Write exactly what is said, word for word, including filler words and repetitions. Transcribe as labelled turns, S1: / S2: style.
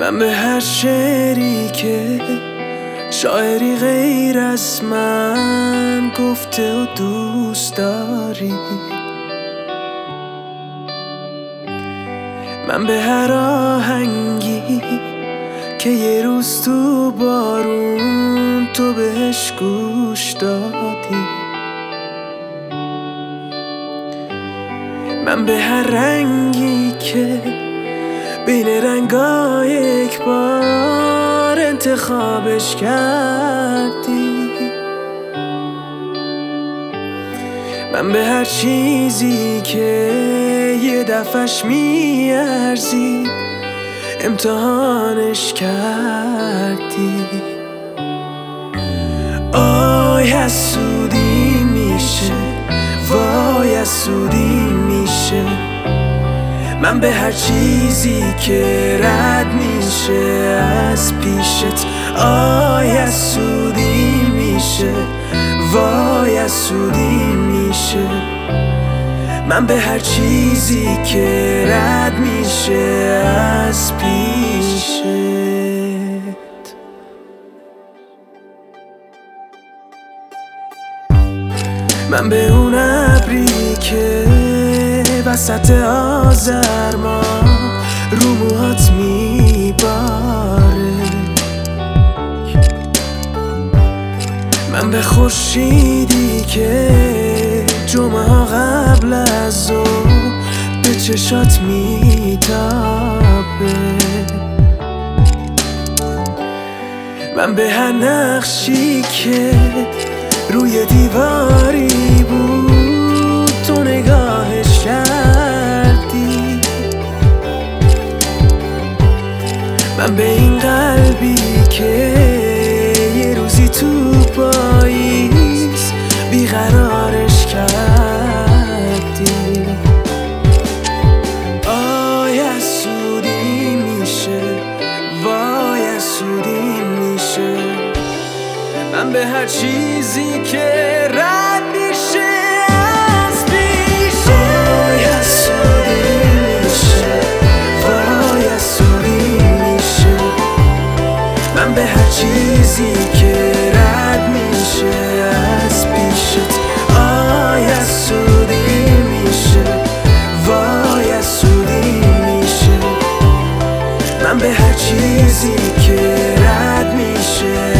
S1: من به هر شعری که شاعری غیر از من گفته و دوست داری، من به هر آهنگی که یه روز تو بارون تو بهش گوش دادی، من به هر رنگی که بین رنگای یک بار انتخابش کردی، من به هر چیزی که یه دفعش میارزی امتحانش کردی. آی حسودی میشه، وای حسودی میشه، من به هر چیزی که رد میشه از پیشت. آی حسودی میشه، وای حسودی میشه، من به هر چیزی که رد میشه از پیشت. من به اون ابری که وسط آذر ما رو موهات میباره، من به خورشیدی که جمعه ها قبل از ظهر به چشات میتابه، من به هر نقشی که روی دیواری بود تو نگاهش کردی، من به این قلبی که یه روزی تو پاییز بیقرارش کردی. آی حسودی میشه، وای حسودی میشه، من به هر چیزی که رد میشه از پیشت. آی حسودی میشه، وای حسودی میشه، من به هر چیزی که رد میشه از پیشت. آی حسودی میشه، وای حسودی میشه، من به هر چیزی که رد میشه